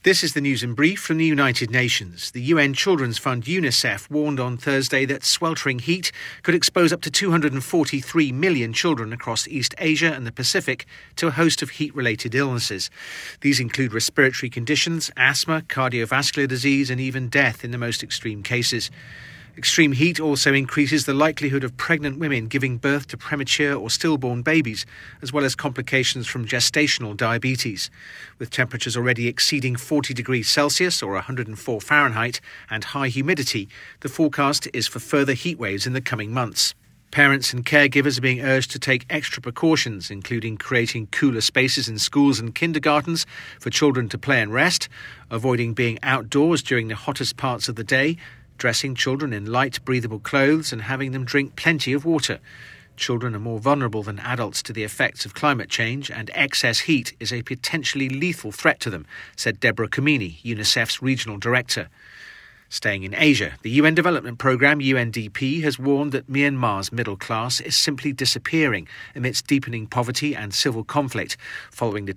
This is the news in brief from the United Nations. The UN Children's Fund UNICEF warned on Thursday that sweltering heat could expose up to 243 million children across East Asia and the Pacific to a host of heat-related illnesses. These include respiratory conditions, asthma, cardiovascular disease and even death in the most extreme cases. Extreme heat also increases the likelihood of pregnant women giving birth to premature or stillborn babies, as well as complications from gestational diabetes. With temperatures already exceeding 40 degrees Celsius or 104 Fahrenheit and high humidity, the forecast is for further heat waves in the coming months. Parents and caregivers are being urged to take extra precautions, including creating cooler spaces in schools and kindergartens for children to play and rest, avoiding being outdoors during the hottest parts of the day, dressing children in light, breathable clothes and having them drink plenty of water. Children are more vulnerable than adults to the effects of climate change, and excess heat is a potentially lethal threat to them, said Deborah Kamini, UNICEF's regional director. Staying in Asia, the UN Development Programme, UNDP, has warned that Myanmar's middle class is simply disappearing amidst deepening poverty and civil conflict following the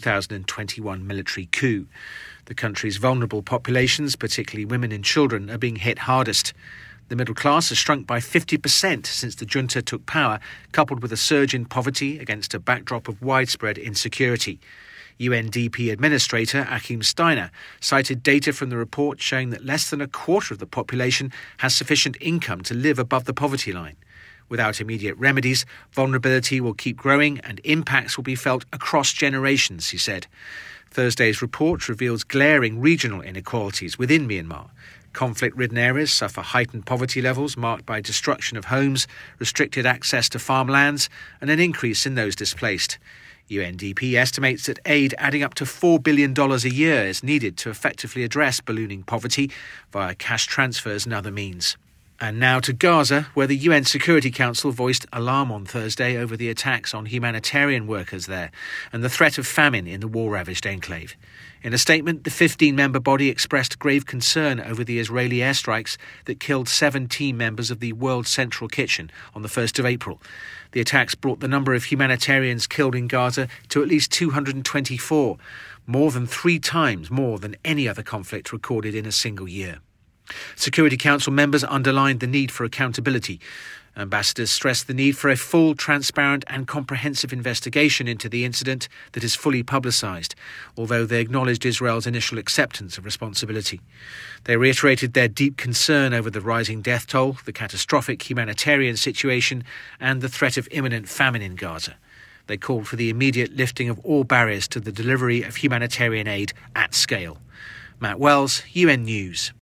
2021 military coup. The country's vulnerable populations, particularly women and children, are being hit hardest. The middle class has shrunk by 50% since the junta took power, coupled with a surge in poverty against a backdrop of widespread insecurity. UNDP Administrator Achim Steiner cited data from the report showing that less than a quarter of the population has sufficient income to live above the poverty line. Without immediate remedies, vulnerability will keep growing and impacts will be felt across generations, he said. Thursday's report reveals glaring regional inequalities within Myanmar. Conflict-ridden areas suffer heightened poverty levels marked by destruction of homes, restricted access to farmlands, and an increase in those displaced. UNDP estimates that aid adding up to $4 billion a year is needed to effectively address ballooning poverty via cash transfers and other means. And now to Gaza, where the UN Security Council voiced alarm on Thursday over the attacks on humanitarian workers there and the threat of famine in the war-ravaged enclave. In a statement, the 15-member body expressed grave concern over the Israeli airstrikes that killed 7 team members of the World Central Kitchen on the 1st of April. The attacks brought the number of humanitarians killed in Gaza to at least 224, more than 3 times more than any other conflict recorded in a single year. Security Council members underlined the need for accountability. Ambassadors stressed the need for a full, transparent and comprehensive investigation into the incident that is fully publicised, although they acknowledged Israel's initial acceptance of responsibility. They reiterated their deep concern over the rising death toll, the catastrophic humanitarian situation and the threat of imminent famine in Gaza. They called for the immediate lifting of all barriers to the delivery of humanitarian aid at scale. Matt Wells, UN News.